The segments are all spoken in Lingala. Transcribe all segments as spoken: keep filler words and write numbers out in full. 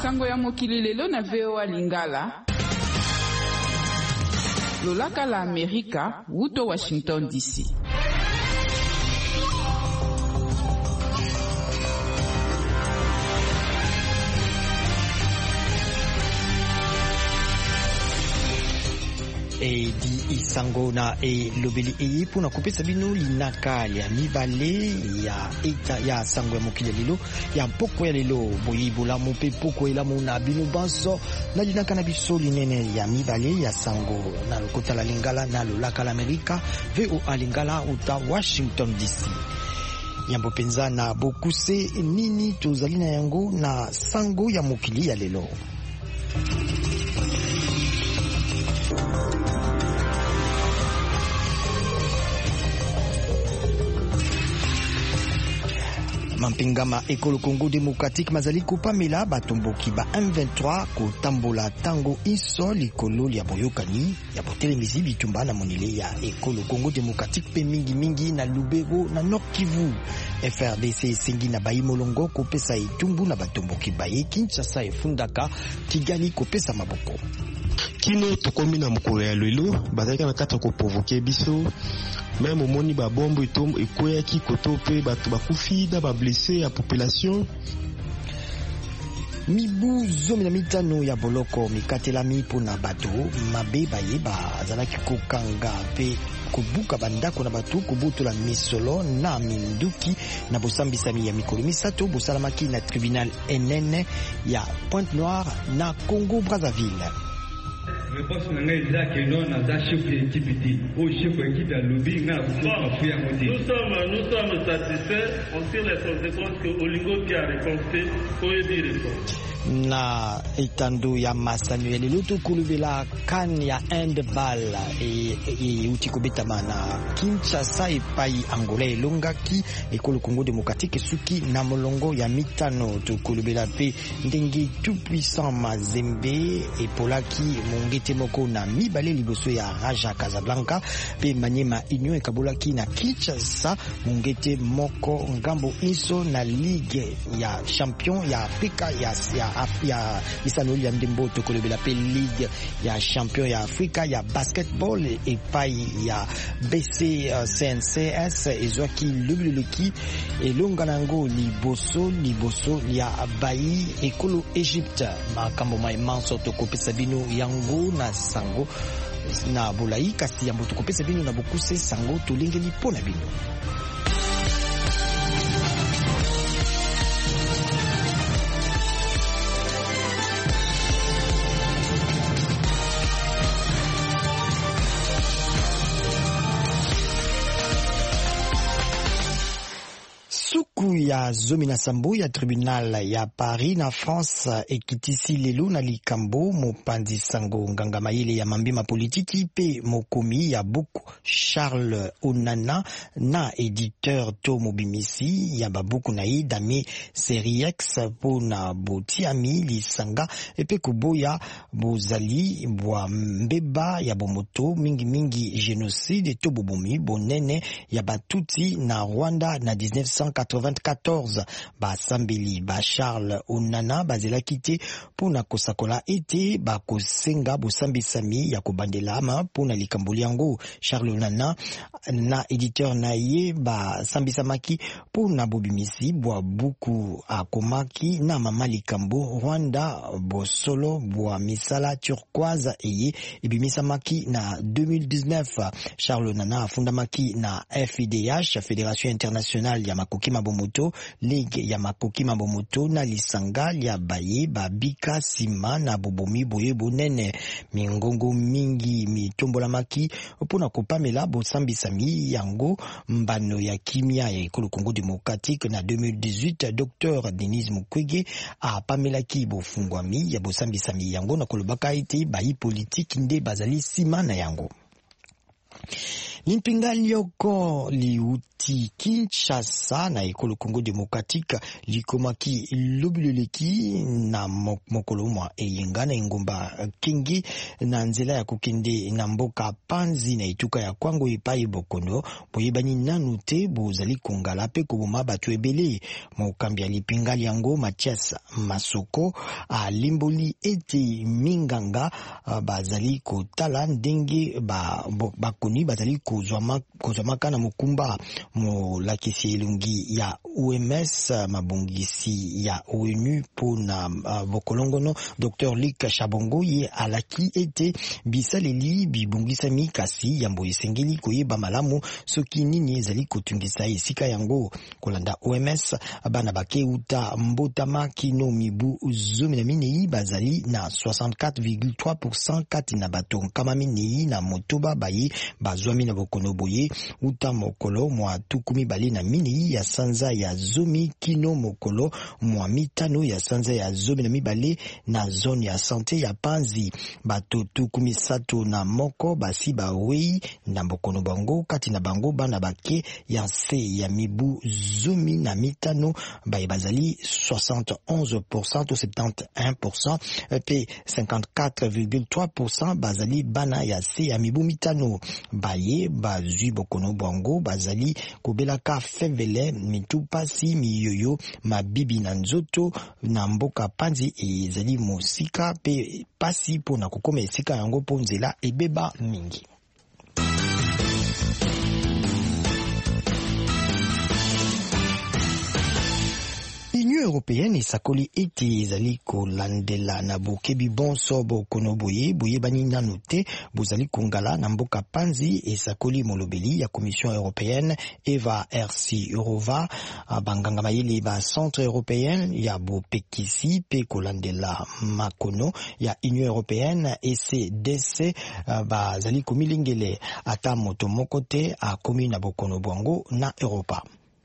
sango ya mokili lelo na V O A Lingala. Lolaka la Amerika, wuto Washington D C. E di isango na e lobeli e puna kopesa bino linaka ya mibale ya eta ya sango ya mokili lelo ya poko ya lelo boyibola mope poko elamu na bino banso na linaka na biso linene ya mibale ya sango na lokota la Lingala na lolaka la Amerika V O A Lingala uta Washington D C. Yambo penza na bokuse nini tozali na yango na sango ya mokili ya lelo. Mampingama ekolo Congo Démocratique mazali kopamela batomboki ba M vingt-trois kotambola tango iso likolo ya boyokani ya botelemisi bitumba na monile ya ekolo Congo Démocratique pe mingi mingi na Lubero na Nord Kivu. F R D C sengi na bayi molongo kopesa etumbu na batomboki baye Kinshasa efundaka Kigali kopesa maboko. Kino tokomi na mokolo ya lelo bazalika na kata ko provoquer biso même omoni ba bombo etombo ekoyaki koto pe bato bakufi na ba blessé ya population. Mibu zomi na mitano ya boloko mikatelami pona bato mabe bayeba azalaki kokanga pe kubuka bandako na batu kubutola misolo na minduki na bosambisami ya mikolo misato bosalamaki na tribunal N N ya Pointe-Noire na Congo Brazzaville. Réponse nanga eza que non na chef d'équipe ti au chef d'équipe ya lobby na kufuya moti. Nous sommes nous sommes satisfaits on tire les conséquences que Olingo qui a répondu pour y répondre. Na etando ya masano ya lelo tokolobela kan ya handball e, e uti kobetama na Kinshasa epai Angola elongaki ekolo Congo Démocratique suki na molongo ya mitano tokolobela pe ndenge tout puissant Mazembe epolaki mongete moko na mibale liboso ya Raja Casablanca pe Maniema Union ekabolaki na Kinshasa mongete moko ngambo iso na ligue ya champion ya Afrika ya, ya ya isanoli ya ndembo tokolobela pe ligue ya champion ya Afrika ya basketball epai ya B C C N C S ezwaki lubuluki elonga nango liboso liboso ya bayi ekolo Egypte makambo mai manso tokopesa bino yango na sango na bolai kasi yambo tokopesa bino na bokuse sango tolengeli pona bino. Ya zomi na sambo ya tribunal ya Paris na France ekitisi lelo na likambo mopanzi sango nganga mayele ya mambima politiki pe mokomi ya buku Charles Onana na éditeur to mobimisi ya babuku na ye Dame Seriex po na botiami lisanga epe kuboya bozali bwa mbeba ya bomoto mingi mingi génocide to bobomi bonene ya batuti na Rwanda na dix-neuf cent quatre-vingt-quatorze. Basambeli ba Charles Onana bazelaki te pona kosakola ete bakosenga bosambisami ya kobandela ama pona likamboli yango. Charles Onana na éditeur na ye basambisamaki pona bobimisi bwa buku akomaki na mama likambo Rwanda bosolo bwa misala turquoise eye ebimisamaki na deux mille dix-neuf. Charles Onana afundamaki na F I D H Fédération Internationale ya Makoki Mabomoto Ligue ya Makoki Mabomoto na lisanga ya baye babika sima na bobomi boye bonene mingongo mingi mitombola maki pona kopamela bosambisami yango mbano ya kimia ya ekolo Congo Démocratique na deux mille dix-huit. Docteur Denis Mukwege a pamela ki bofungwami ya bosambisami yango na kolobaka ete bayi politique nde bazali sima na yango. Limpingali yoko liuti Kinshasa na ekolo Congo Démocratique likomaki lobiloleki na mokolo mwa eyenga na engomba kingi na nzela ya kokende na mboka Panzi na ituka ya Kwango epai Bokono boyebani nanu te bozali kongala pe koboma batu ebele. Mokambi ya lipingali yango Mathias Masoko alimboli ete minganga bazali kotala ndenge ba bakoni bazali kozwama kozwamaka na mukumba mo lakisi elungi ya O M S mabongisi ya O N U pona uh, bokolongono Docteur Luc Chabongo ye alaki ete bisaleli bibongisami kasi yambo esengeli koyeba malamu soki nini ezali kotungisa esika yango kolanda O M S bana bakeuta mbotama kino mibu zomi na minei bazali na soixante-quatre virgule trois pour cent kati na bato nkama minei na motoba baye bazwami na bokono boye uta mokolo mwa tukumi bali na minei ya sanza ya zomi kino mokolo mwa mitano ya sanza ya zomi na mibale na zone ya santé ya Panzi bato tukumi sato na moko basi bawei na bokono bango kati na bango bana bake ya se ya mibu zomi na mitano baye bazali soixante et onze pour cent ou soixante-et-un pour cent pe cinquante-quatre virgule trois pour cent bazali bana ya se ya mibu mitano baye bazui bokono bango bazali kobelaka fevele mitupasi miyoyo mabibi na nzoto na mboka Panzi ezali mosika pe pasi pona kokoma esika yango po nzela ebeba mingi. L'Union européenne esakoli ete ezali kolandela na bokebi bonso bokono boye boye bani nanu te bozali kongala na mboka Panzi esakoli molobeli ya Commission européenne Eva Ersi-Jourova banganga mayele ba centre européen ya bopekisi pe kolandela makono ya Union européenne E C D C bazali komilingele ata moto moko te akomi na bokono bwango na Europa.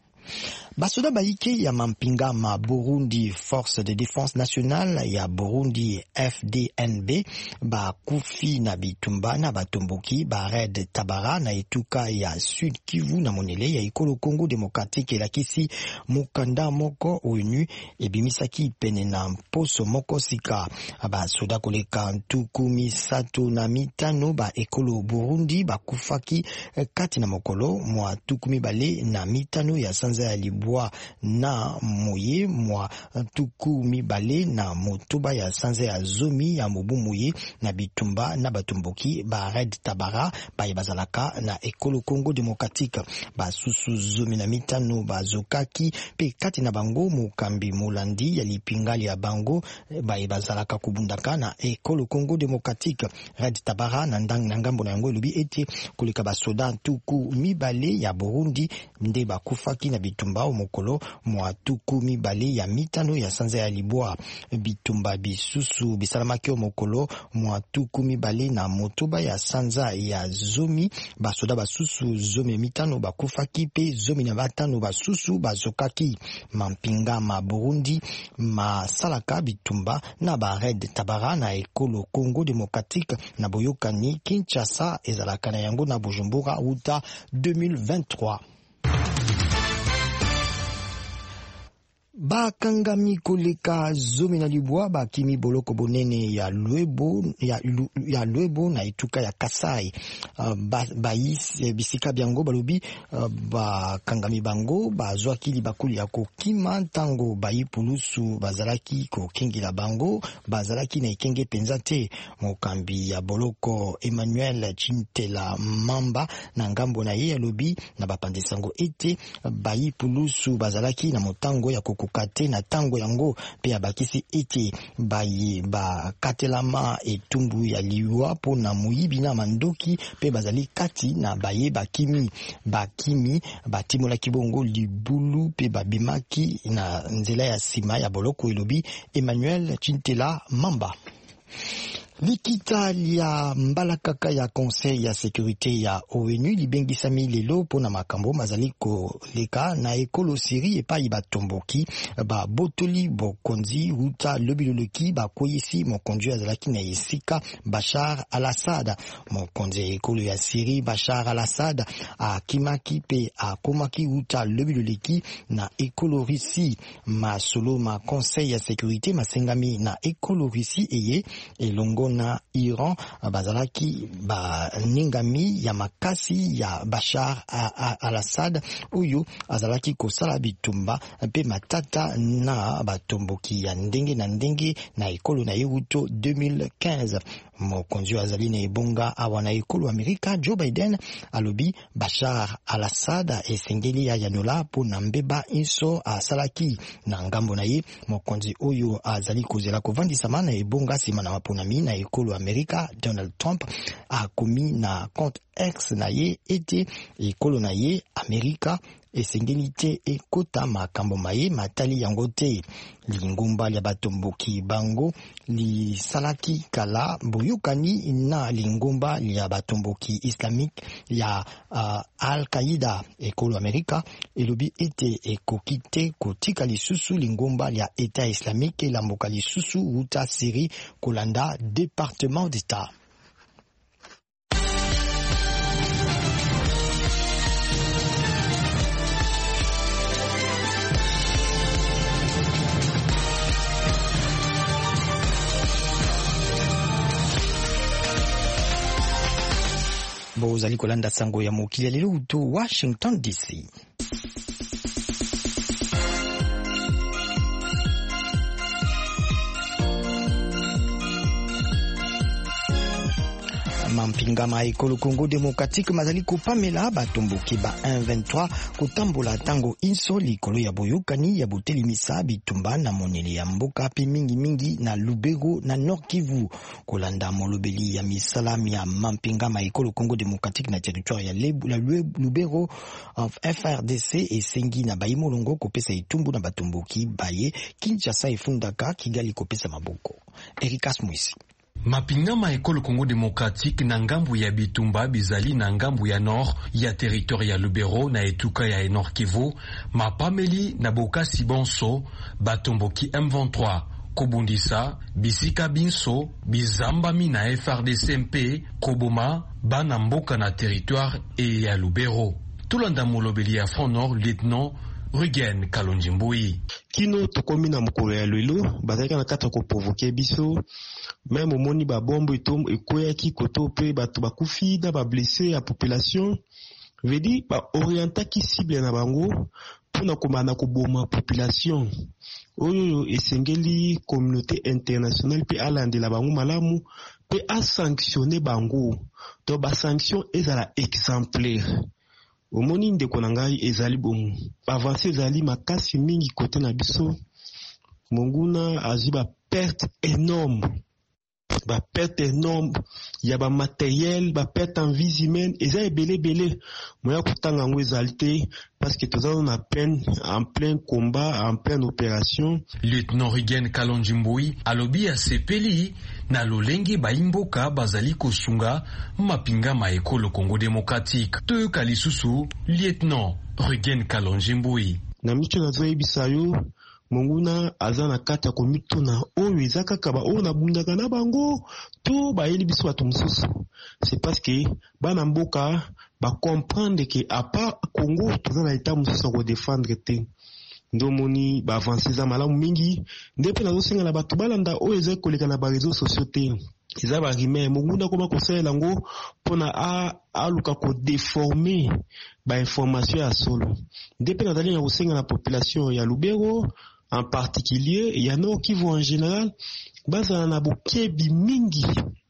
Basoda baike ya mampinga ma Burundi Force de Défense Nationale ya Burundi F D N B ba kufi na bitumba na batomboki ba Red Tabara na etuka ya Sud Kivu na monele ya ekolo Congo Démocratique elakisi mukanda moko O N U ebimisaki pene na mposo moko sika basoda koleka ntuku misato na mitano ba ekolo Burundi bakufaki kati na mokolo mwa tuku mibale na mitano ya sanza ya Libwa na moye mwa tuku mibale na motoba ya sanza ya zomi ya mobu moye na bitumba na batumboki ba Red Tabara ba bazalaka na ekolo Congo Démocratique ba susu zomi na mitano bazokaki pe kati na bango mukambi mulandi ya lipingali ya bango ba bazalaka kubundaka na ekolo Congo Démocratique. Red Tabara na ndang na ngambo na yango elobi ete koleka basoda tuku mibale ya Burundi nde bakufaki na bitumba mokolo mwa tuku mibale ya mitano ya sanza ya Libwa bitumba bisusu bisalamaki mokolo mwa tuku mibale na motoba ya sanza ya zomi basoda basusu zomi mitano bakufaki pe zomi na batano basusu bazokaki mampinga ma Burundi masalaka bitumba na ba Red Tabara na ekolo Congo Démocratique na boyokani Kinshasa ezalaka na yango na Bujumbura uta deux mille vingt-trois. Bakangami koleka zomi na Libwa bakimi boloko bonene ya Lwebo ya, ya Lwebo na ituka ya Kasai uh, ba, baisi bisika byango balobi uh, bakangami bango bazwaki libakuli ya kokima tango bayi pulusu bazalaki kokengela bango bazalaki na ikenge penza te. Mokambi ya boloko Emmanuel Chintela Mamba na ngambo na ye alobi na bapandesango ete bayi pulusu bazalaki na motango ya koko kate na tango yango pe abakisi ete baye ba katelama etumbu ya liwa po na muyibi na mandoki pe bazali kati na baye bakimi bakimi batimola kibongo libulu pe babimaki na nzela ya sima ya boloko elobi Emmanuel Chintela Mamba. Likita ya mbalakaka ya conseil ya sécurité ya O N U libengisami lelo pona makambo mazali koleka na ekolo Syrie epai batomboki ba botoli bokonzi uta lobiloloki bakoyisi mokonzi azalaki na esika Bachar al-Assad. Mokonzi ya ekolo ya Syrie Bachar al-Assad akimaki pe akomaki uta lobiloloki na ekolo Russie. Masolo ma conseil ya sécurité masengami na ekolo Russie eye elongo na Iran bazalaki ba ningami ya makasi ya Bachar al-Assad uyu azalaki kosala bitumba pe matata na batomboki ya ndenge na ndenge na ekolo na yuto deux mille quinze. Mokonzi azali na ebonga awa na ekolo Amerika Joe Biden alobi Bachar al-Assad esengeli ya yanola po na mbeba inso asalaki na ngambo na ye. Mokonzi oyo azali kozela kovandisa na ebonga sima na maponami na ekolo Amerika. Donald Trump akomi na compte X na ye ete ekolo na ye Amerika esengeli te ekota makambo maye matali yango te. Lingumba ya batomboki bango li salaki kala boyukani na lingumba ya batomboki islamique ya uh, Al-Qaeda. Ekolo Amerika elobi ete ekokite kotika lisusu lingumba ya État islamique la mboka lisusu uta Syrie kolanda département d'État. Bozali kolanda sango ya mokili lelo uto Washington D C. Mampingama ekolo Congo démocratique mazali kopamela batomboki ba un vingt-trois kotambola tango inso likolo ya boyokani ya botelimisa bitumba na monele ya mboka pe mingi mingi na Lubero na Nord Kivu. Kolanda molobeli ya misalami ya mampingama ekolo Congo démocratique na territoire ya Lebu, la Lubero of F R D C esengi na baimolongo kopesa itumbu na batomboki baye Kinshasa efundaka Kigali kopesa maboko. Erikas Mwisi. Mapingama ekolo Congo démocratique na ngambu ya bitumba bizali na ngambu ya nord ya territoire ya Lubero na etuka ya Nord Kivu mapameli na bokasi bonso batomboki M vingt-trois kobundisa bisika binso bizambami na F R D C M P koboma bana mboka na territoire e ya Lubero. Tulanda molobeli ya Front Nord lieutenant Rugen Kalonjimbui. Kino tokomi na mokolo ya lelo bazalaki na kata ko provoquer biso même omoni ba bombo etom ekoyaki koto pe bato bakufi na ba blessé ya population vedi ba orientaki cible na bango pona komana koboma population oyo esengeli communauté internationale pe alandela bango malamu pe a sanctionner bango to ba sanction ezala exemplaire. Omoni ndeko na ngai ezali bomu avancé ezali makasi mingi kote na biso monguna azi ba perte énorme ba perte énorme ya ba matériel ba perte en vies humaines eza ebele bele moya kutanga ngo ezali te parce que toza na peine en plein combat en pleine opération. Lieutenant Rugen Kalonjimbui alobi ya sepeli na lolengi baimboka bazali kosunga mapingama ekolo Congo démocratique. Te kalisusu Lieutenant Rugen Kalonjimbui na micho nazo yebisa yo monguna aza na kati ya komituna oyo eza kaka ba oyo na bundaka na bango to bayeli biso bato mosusu. C'est parce que bana mboka ba comprendre que à part Congo toza na état mosusu ko défendre te. Ndomoni ba avancer za malamu mingi ndepe nazo senga na bato balanda oyo eza koleka na ba réseaux sociaux te. Eza ba rime monguna koma kosalela ngo pona a aluka ko déformer ba information ya solo. Ndepe nazali na kosenga na population ya Lubero en particulier ya Nord Kivu en général bazala na bokebi mingi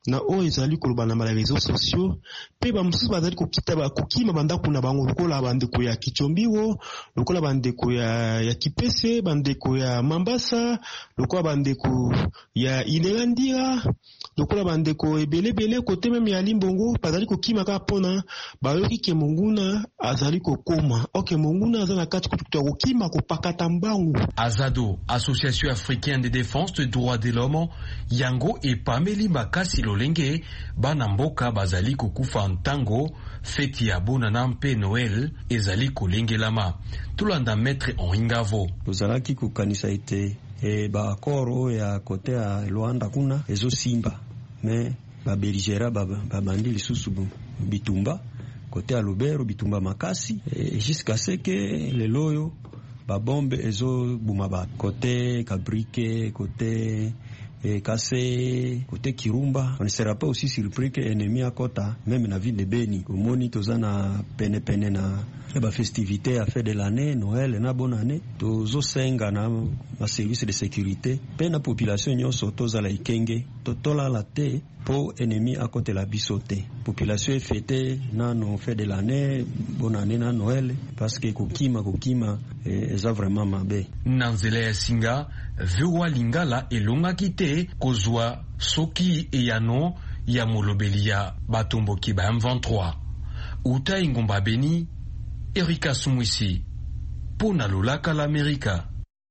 na o ezali koloba na les réseaux sociaux pe ba mususu bazali kokita ba kokima bandako na bango lokola bandeko ya Kichombiwo, lokola bandeko ya ya Kipese, bandeko ya Mambasa, lokola bandeko ya Ilelandira, lokola bandeko ebelebele kote meme ya Limbongo bazali kokima ka pona bayoki ke monguna azali kokoma oke monguna azana kati kutukuta kokima kopakata mbangu. Azado, Association africaine de défense des droits de l'homme, yango e Pameli Makasi Lolenge bana mboka bazali kokufa ntango feti ya bonana mpe Noël ezali kolengelama. Tulanda maître Oningavo tozalaki kokanisa ete e ba akoro ya kote ya Luanda kuna ezo simba me ba berigera babandi lisusu bitumba kote ya Lubero bitumba makasi e jusqu'à ce que le loyo ba bombe ezo buma ba kote Kabrike kote et Kassé, côté Kirumba, on ne sera pas aussi surpris que ennemi à Kota, même na ville de Beni. Au moni tozana pene pene na ba festivité à fin de l'année, Noël na bonne année. Tozo senga na ma service de sécurité. Pena population nyonso tozala ikenge, totola la te pour ennemi à côté la bisoté. Population fêtée na no fin de l'année, bonne année na Noël parce que kokima kokima eza vraiment mabe. Nanzele Singa Vewa Lingala elonga kite kozwa soki eyano ya molobeli ya batomboki ba M vingt-trois. Uta ingomba Beni, Erika Sumwisi, pona lolaka l'Amerika.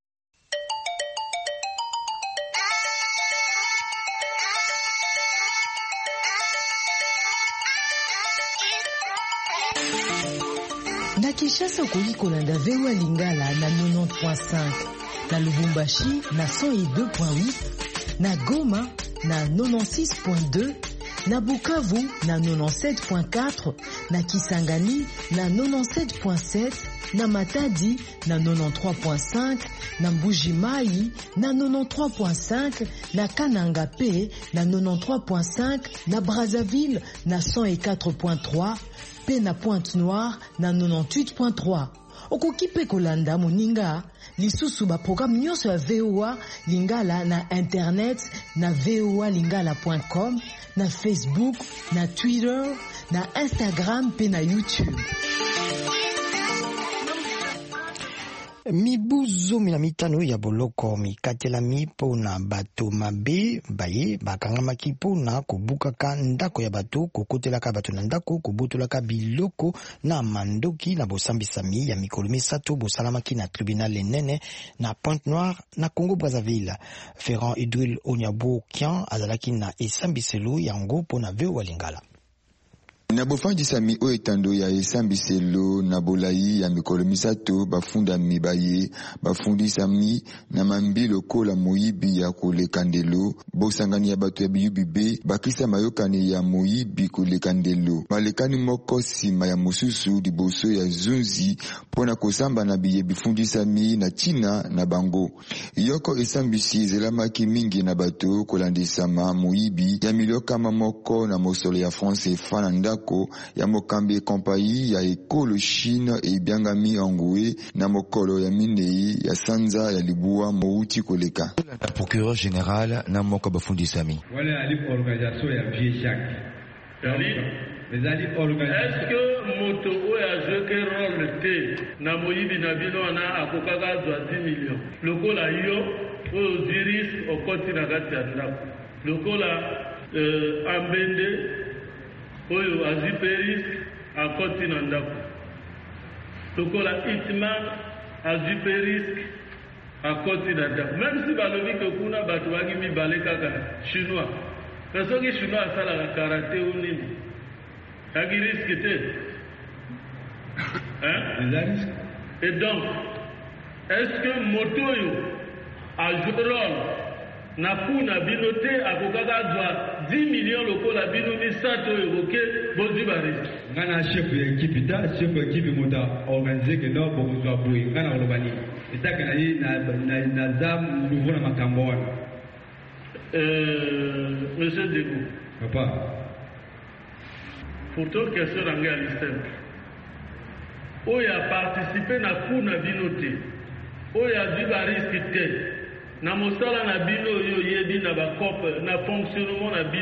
Na Kinshasa okoli kolanda Vewa Lingala na quatre-vingt-dix point cinq, na Lubumbashi na cent deux point huit, na Goma na quatre-vingt-six point deux, na Bukavu na quatre-vingt-dix-sept point quatre, na Kisangani na quatre-vingt-dix-sept point sept, na Matadi na quatre-vingt-treize point cinq, na Mbuji-Mayi na quatre-vingt-treize point cinq, na Kananga P na quatre-vingt-treize point cinq, na Brazzaville na cent quatre point trois, pe na Pointe-Noire na quatre-vingt-dix-huit point trois. Okoki pe kolanda moninga lisusu ba programme nyonso ya V O A Lingala na internet na v o a lingala point com, na Facebook, na Twitter, na Instagram pe na YouTube. Mibu zomi na mitano ya boloko mikatelami pona bato mabe baye bakangamaki pona kobukaka ndako ya bato kokotelaka bato na ndako kobutolaka biloko na mandoki na bosambisami ya mikolo misato bosalamaki na tribunal enene na Pointe-Noire na Congo Brazzaville. Ferrand Idril Onyabo Kian azalaki na esambiselo yango pona V O A Lingala. Na bofandisami o etando ya esambiselo na bolai ya mikolo misato bafunda mibaye bafundisami na mambilo kola moyibi ya kolekandelo bosangani ya bato ya biyubibe bakisa mayokani ya moyibi kolekandelo malekani moko sima ya mosusu liboso ya zunzi pona kosamba na biye bifundisami na China na bango yoko esambisi zelamaki mingi na bato kolandisama moyibi ya milokama moko na mosolo ya France fananda ya mokambi kompai ya ekolo Chine e biangami angoué na mokolo ya minei ya sanza ya libua mouti koleka. La procureur général na moko bafundisami. Wale ali organisation ya Vieux Jacques. Les ali organisation. Est-ce que moto oya joué quel rôle te na moyibi na bino na akokaka zwa dix millions. Lokola yo o diris o koti na gati ya ndako. Lokola euh, ambende oyo aziperis akoti na ndako tokola itman aziperis akoti na ndako même si balobi ke kuna bato baki mibale kaka chinois na soki chinois asalaka karate ou nini aki riske te hein? Et donc est-ce que moto oyo ajoue rôle na kuna bino te akokaka zwa dix millions lokola bino misato evoke bozwi barisi ngana chef ya ekipe ta chef ya ekipe mota organiser que no bokozwa boye ngana koloba nini etaka na ye na na za nouveau na makambo wana euh monsieur Dego papa pour toi question na ngai simple oyo a participer na kuna bino te oyo azwi barisi te na mosala na bino yo yebi na bakope na fonctionnement na bino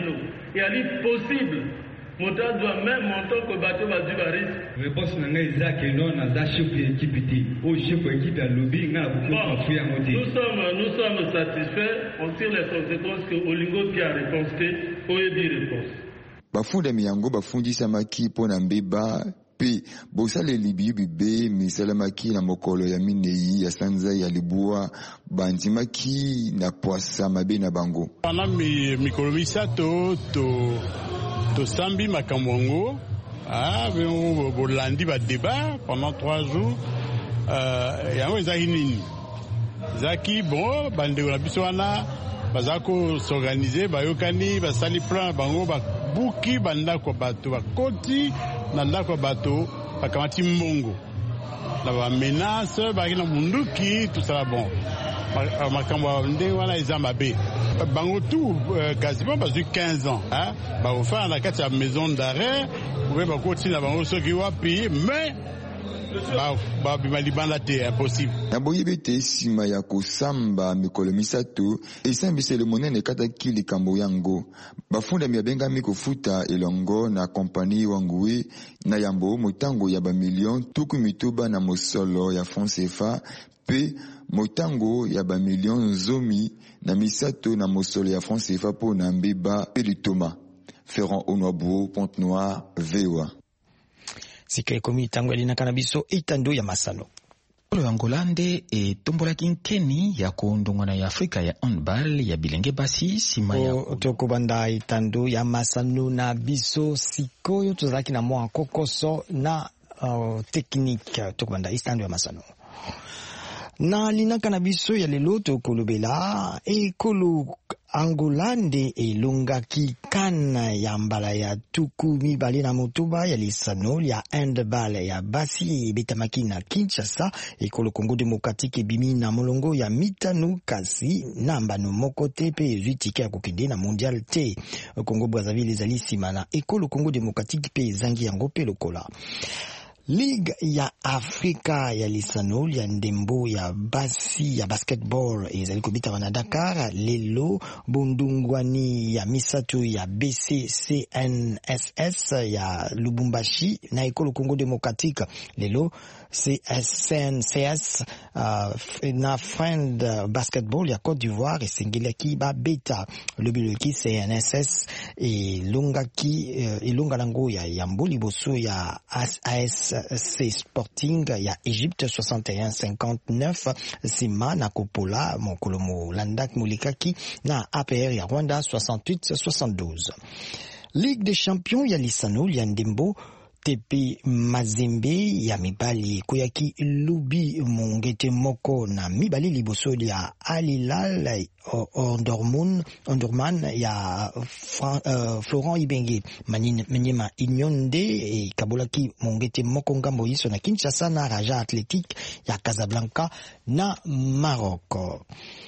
et à l'île possible. Moteur doit même monter que bateau va du baris. Réponse nanga Isaac et non à chef équipe ti. Au chef équipe à lobby na beaucoup confier en Nous sommes nous sommes satisfaits. On tire les conséquences que Olingo qui a réponse au ebi réponse. Bafunda miyango bafundi samaki pona mbeba pe bosale libi bibe misalamaki na mokolo ya minei ya sanza ya libua bandimaki na poisa mabe na bango. Pana mi mikolo misato to to sambi makamwango ah ben bolandi ba débat pendant trois jours euh ya ngo zaki nini zaki bon bande na biso wana bazako s'organiser bayokani basali plan bango ba buki banda ko bato bakoti na ndako bato bakamati mbongo na ba menace ba kina munduki tout ça bon makambo nde wana ezamba be bango tout quasiment parce que quinze ans hein ba ofa na kati ya maison d'arrêt ou ba koti na bango soki wapi mais ba ba bimalibanda te impossible na boyebete sima ya kosamba mikolo misato esambisele monene kata kili kambo yango bafunda miabengami kofuta elongo na kompani wanguwe na yambo motango ya ba million tuku mituba na mosolo ya franc C F A pe motango ya ba million zomi na misato na mosolo ya franc C F A po na mbeba pe litoma Ferrand Onwabo Pointe-Noire V O A sike komi tango elina kanabiso itando ya masano Polo Angolande e tombola kinkeni ya kuondongwana ya Afrika ya handball ya bilenge basi sima ya o tokobanda itando ya masano na biso sikoyo tozaki na mwa kokoso na uh, technique tokobanda itando ya masano na linaka na biso ya lelo tokolobela ekolo Angolande elongaki kana ya mbala ya tuku mibale na motoba ya lisano ya handball ya basi betamaki na Kinshasa ekolo Congo Démocratique bimi na molongo ya mitano kasi namba no moko te pe ezwitike ya kokende na mondial te Congo Brazzaville ezali sima na ekolo Congo Démocratique pe zangi yango pe lokola Ligue ya Afrika ya lisano ya ndembo ya basi ya basketball ezali kobita na Dakar lelo bondungwani ya misato ya B C C N S S ya Lubumbashi na ekolo Congo Démocratique lelo C S N C S uh, na friend uh, basketball ya Côte d'Ivoire esengeli ba beta lobiloki C N S S e longaki uh, ilonga lango ya yamboli boso ya A S C Sporting ya Egypte soixante et un cinquante-neuf sima na Kopola mokolomo landak molikaki na A P R ya Rwanda soixante-huit soixante-douze. Ligue des champions ya lisano ya ndembo T P Mazembe ya mibali koyaki lubi mongete moko na mibali liboso ya Alilal Ondorman Ondorman ya Fra, uh, Florent Ibenge manine menyema inyonde e kabolaki mongete moko ngambo iso na Kinshasa na Raja Athletic ya Casablanca na Maroc.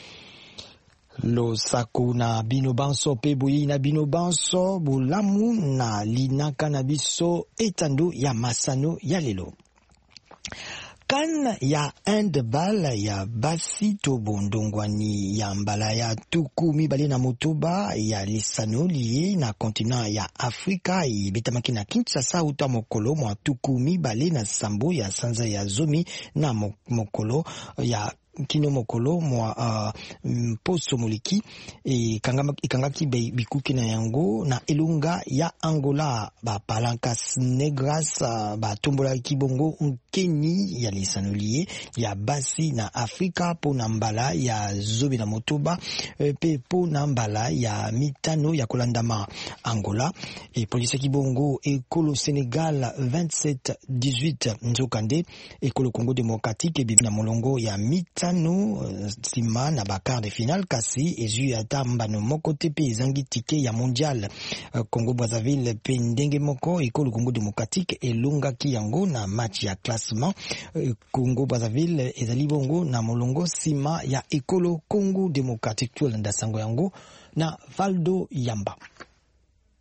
Lo saku na bino banso pe boyi na bino banso bulamu na linaka na biso etando ya masano ya lelo. Kan ya handball ya basi to bondongwani ya mbala ya tuku mibale na motoba ya lisano liye na kontinent ya Afrika e betamaki na Kinshasa uta mokolo mwa tuku mibale na sambo ya sanza ya zomi na mokolo ya kino mokolo mwa uh, poso moliki e kangama ikangaki bikuki na yango na elunga ya Angola ba palancas negras uh, ba tombola kibongo nkeni ya lisanulie ya basi na Afrika po na mbala ya zobi na motoba e, pe po na mbala ya mitano ya kolandama Angola e polisi kibongo ekolo Senegal vingt-sept dix-huit nzokande ekolo Congo Démocratique bibi na molongo ya mitano sima na bakar de final kasi ezu ya tambano moko tepe ezangi tike ya mondial Congo Brazzaville pe ndenge moko ekolo Congo Démocratique elongaki yango na match ya classement Congo Brazzaville ezali bongo na molongo sima ya ekolo Congo Démocratique tulanda sango yango na Valdo Yamba.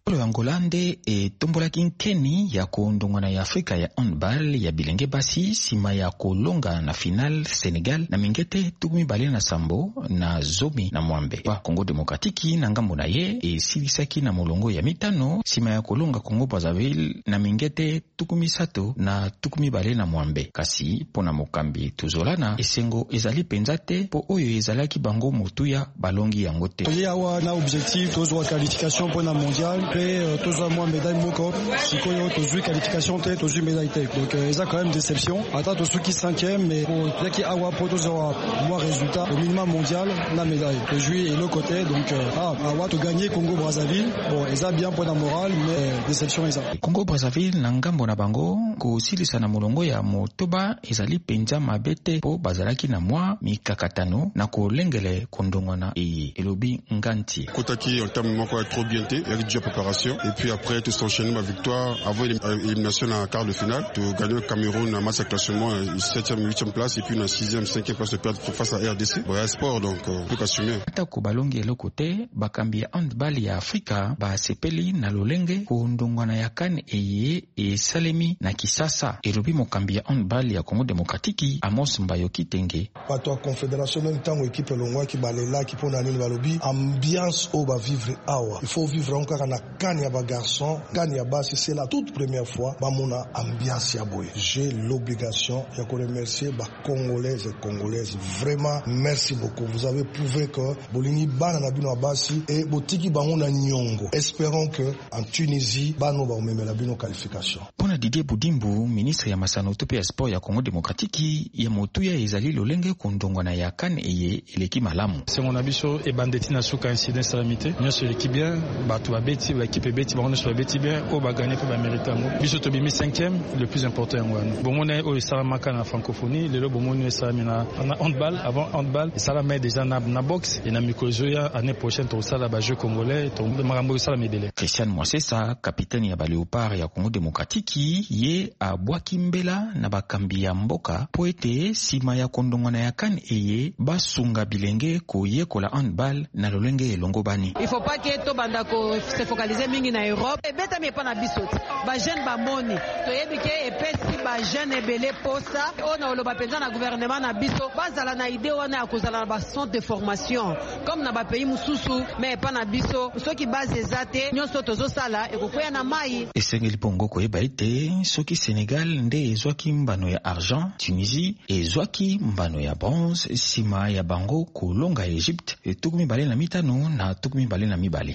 Polo Angola nde etombolaki nkeni ya kondongwana ya Afrika ya handball ya bilenge basi sima ya kolonga na final Senegal na mingete tukumi bale na sambo na zomi na mwambe. Pa Kongo Demokratiki na ngambo na ye esilisaki na molongo ya mitano sima ya kolonga Kongo Brazzaville na mingete tukumi sato na tukumi bale na mwambe. Kasi pona mokambi tuzolana esengo ezali penzate po oyo ezalaki bango motuya balongi yango te. Toye awa na objectif tozwa qualification pona mondial pe tozwa mwa médaille moko sikoyo tozwi qualification te tozwi médaille te. Donc eza quand même déception. Ata tosuki cinquième mais pour yaki awa po tozwa mwa résultat au minimum mondial na médaille. Tozwi et le côté donc ah awa to gagner Congo Brazzaville. Bon eza bien pona moral mais déception eza. Congo Brazzaville na ngambo na bango ko silisa na molongo ya motoba ezali penza mabete po bazalaki na mwa mikakatano na kolengele kondongwana e elobi nganti. Kotaki en termes moko trop bien té, il y a déjà préparation et puis après tout s'enchaîner ma victoire avant l'élimination en quart de finale, de gagner le Cameroun en masse classement septième, huitième place et puis en sixième, cinquième place de perdre face à R D C. Bon, sport donc euh, plus qu'assumer. Ata ko balongi elo côté bakambi handball ya Afrika ba sepeli na lolenge kondongwana ya kan eye e salemi na kisasa elobi mokambi ya handball ya Congo Demokratiki Amos Mbayoki Tenge. Pato confédération même temps équipe longwa ki balela ki pona nini balobi ambiance au ba vivre awa. Il faut vivre encore na kan ya ba garçon, kan ya basi c'est la toute première fois ba mona ambiance ya boy. J'ai l'obligation de remercier ba congolaises et congolaises. Vraiment merci beaucoup. Vous avez prouvé que bolingi bana na bino basi et botiki bango na nyongo. Espérons que en Tunisie bano ba omemela bino qualification. Pona Didier Boudimbu, ministre ya masano tope ya sport ya Congo Demokratiki ya motuya ezali lolenge kondongwana ya kan eye eleki malamu. Sengo na biso e bandeti na suka incident salamité. Nyonso eleki bien, bato ba beti ba équipe beti ba nyonso ba beti bien, o ba gagner pe ba mériter ngo. Biso to bimi cinquième, le plus important ngwana. Bomona o salamaka na francophonie, lelo bomona e salamina na handball, avant handball, salama déjà na na boxe et na mikozoya année prochaine to sala ba jeu congolais, to marambo sala medele. Christian Mwasesa, capitaine ya ba Léopard ya Congo Demokratiki, ye a Bwakimbela na bakambi ya mboka po ete sima ya kondongwana ya kan eye basunga bilenge ko yekola handball na lolenge elongo bani. Il faut pas que to banda ko se focaliser mingi na Europe e beta me pa na biso ba jeune ba moni to yebi ke e pesi ba jeune ebele posa ona oloba penza na gouvernement na biso bazala na idée wana akozala na ba centre de formation comme na ba pays mususu mais pa na biso soki base ezate nyonso tozo sala e kokoya na mai esengeli pongo ko eba ete soki Sénégal nde ezwaki mbano ya argent, Tunisie ezwaki mbano ya bronze sima ya bango kolonga Egypte etukumi bale na mitano na tukumi bale na mibale.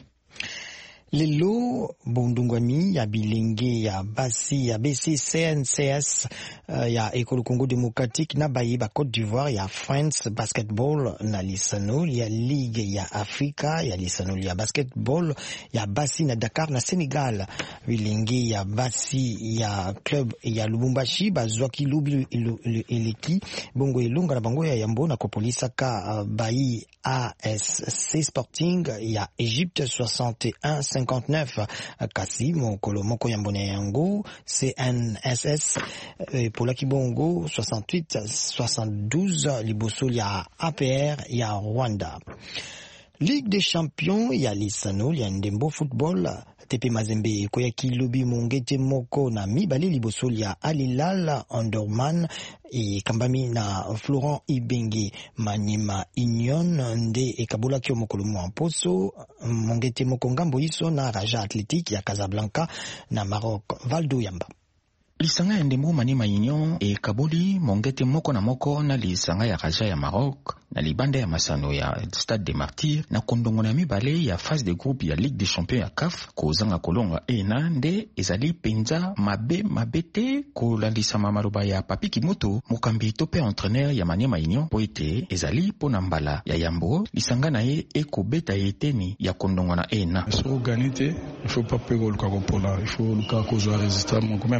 Lelo bondungwami ya bilenge ya basi ya B C C N C S uh, ya Ekolo Congo Démocratique na baye ba Côte d'Ivoire ya France Basketball na lisano ya Ligue ya Afrika ya lisano ya basketball ya basi na Dakar na Senegal. Bilenge ya basi ya club ya Lubumbashi bazwaki lubi eleki bongo elunga na bango ya yambo na kopolisa ka uh, bayi A S C Sporting ya Egypte soixante et un cinquante-neuf kasi mokolo moko ya mbone yango C N S S eh, pour la Kibongo soixante-huit soixante-douze liboso ya A P R ya Rwanda. Ligue des champions ya lisano ya ndembo football T P Mazembe koya kilobi mongete moko na mibale liboso ya Alilal Ondorman e kambami na Florent Ibenge Manima Union nde ekabola kyo mokolo mwa poso mongete moko ngambo iso na Raja Athletic ya Casablanca na Maroc. Valdo Yamba. Lisanga ya ndembo Manima Union e kaboli mongete moko na moko na lisanga ya Raja ya Maroc na libanda ya masano ya Stade des Martyrs na kondongona mibale ya phase de groupe ya Ligue des Champions ya C A F kozanga kolonga ena nde ezali penza mabe mabete kolandisa maloba ya Papi Kimoto mokambi tope entraîneur ya Maniema Union po ete ezali pona mbala ya yambo lisanga na ye ekobeta eteni ya kondongona ena. Sur ganite il faut pas pego le kakopola, il faut le kako zo résister mon même un point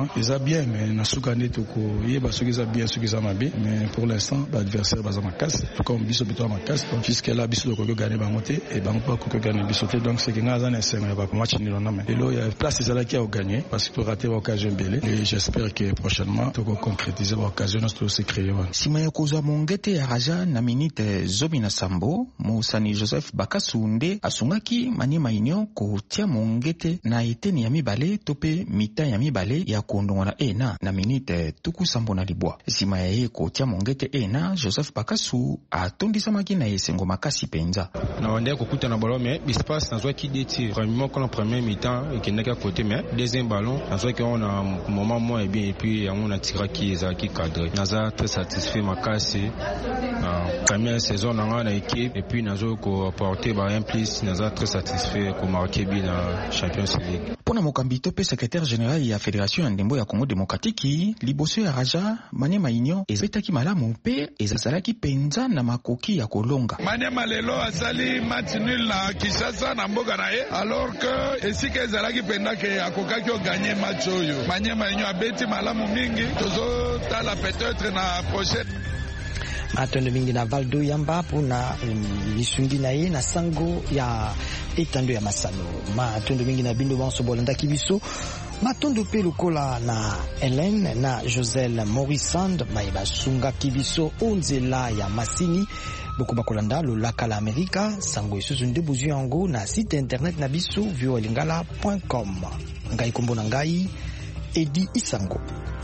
ils a bien mais na sukane to ko yeba soki za bien soki za mabe mais pour l'instant l'adversaire baza makas comme biso bito makas donc jusque là biso ko gagner bangote et bango pas ko gagner biso te donc c'est que ngaza na senga ba match ni lona mais elo ya place ezala qui a gagné parce que to rater occasion belé et j'espère que prochainement to ko concrétiser occasion to se créer wa sima ya kozwa mongete ya Raja na minute zomi na sambo Musani Joseph Bakasunde asungaki Maniema Union kotia mongete na eteni ya mibale tope mita ya mibale ya kondongona ena na minute tuku sambo na libwa sima ya ye kotia mongete ena Joseph Bakasu atondisa maki na esengo makasi penza na wande kokuta na ballon mais bispace na zwa ki deti premièrement quand le premier mi-temps et qui n'a qu'à côté mais deuxième ballon na zwa ki on a moment moins et bien et puis on a tiré qui za qui cadre naza très satisfait makasi euh, première saison na na équipe et puis nazo ko porter ba un plus naza très satisfait ko marquer bien la Champions League. Pona mokambi tope secrétaire général ya Fédération ya ndembo ya Congo Démocratique liboso ya Raja Maniema Union ezbetaki malamu pe ezazalaki penza na makoki ya kolonga. Maniema lelo asali match nul na Kinshasa na mboka na ye alors que esika ezalaki penda ke akokaki o gagner match oyo. Maniema Union abeti malamu mingi tozo tala peut-être na prochaine matondo mingi na Valdo Yamba pona lisungi na ye na sango ya etando ya Masano matondo mingi na bindo banso bolanda kibiso matondo pe lokola na Hélène na Joselle Morissand maiba sunga kibiso onzela ya Masini boko bakolanda lolaka la Amerika sango isusu ndebuzu yango na site internet na biso voalingala point com ngai kombo na ngai Edi Isango.